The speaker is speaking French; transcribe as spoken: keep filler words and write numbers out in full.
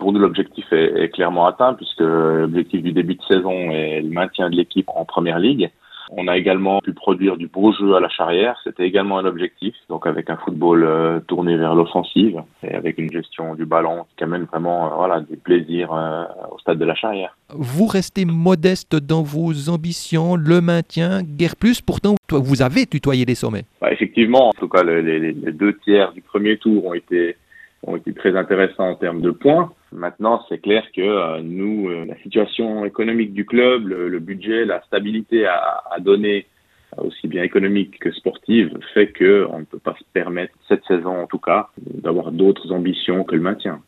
Pour nous, l'objectif est, est clairement atteint puisque l'objectif du début de saison est le maintien de l'équipe en première ligue. On a également pu produire du beau jeu à la charrière, c'était également un objectif, donc avec un football euh, tourné vers l'offensive et avec une gestion du ballon qui amène vraiment euh, voilà, du plaisir euh, au stade de la charrière. Vous restez modeste dans vos ambitions, le maintien, guère plus, pourtant vous avez tutoyé les sommets. Bah, effectivement, en tout cas les, les, les deux tiers du premier tour ont été ont été très intéressants en termes de points. Maintenant, c'est clair que euh, nous, euh, la situation économique du club, le, le budget, la stabilité à, à donner, aussi bien économique que sportive, fait qu'on ne peut pas se permettre, cette saison en tout cas, d'avoir d'autres ambitions que le maintien.